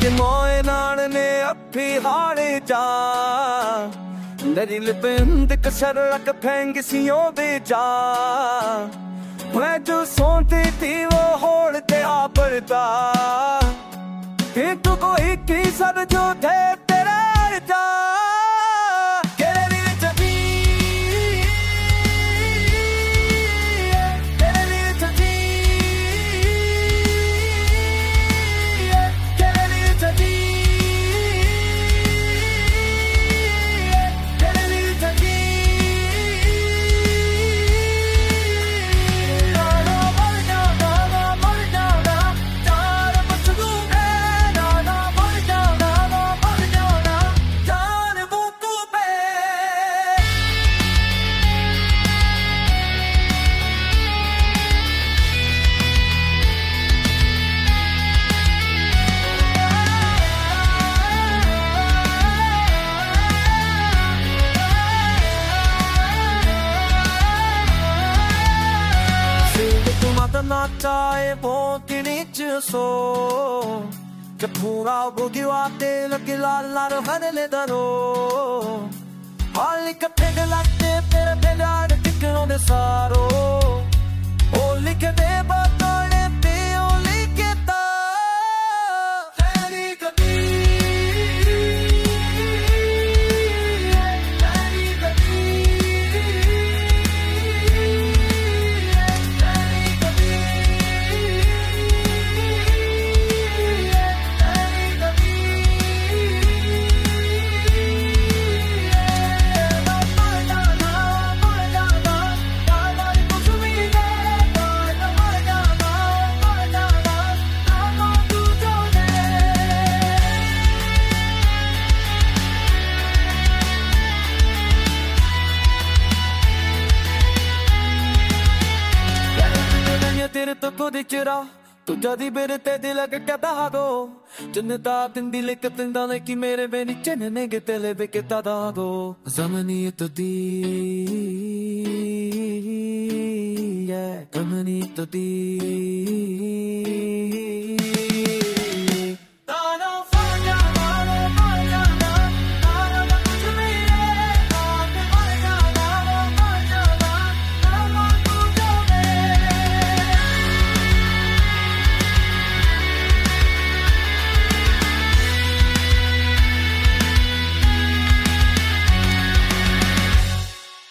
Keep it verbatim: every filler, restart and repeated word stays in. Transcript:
के मोए नान ने अभी हारे जा दरिल पिंद कसर रख फेंग सियों बेजा मैं जो सोती थी वो होड़ते आ पड़ता फिर तू कोई की सर जो थे तेरे जा 나타의 본티니츠소 그 풍아 보기와 때를 라라로 하늘에 다로 할리카 페글라테 페라페라를 티크노데 사로 올리케 데바토레 비올리케타 तेरे तो खुद चुरा तू जदी मेरे ते दिल के कहता हागो जन्नता दिन दिल के तिंदा ने कि मेरे बेनी चन्ने के तेले बे के दागो ज़मानी तो दी है ज़मानी तो दी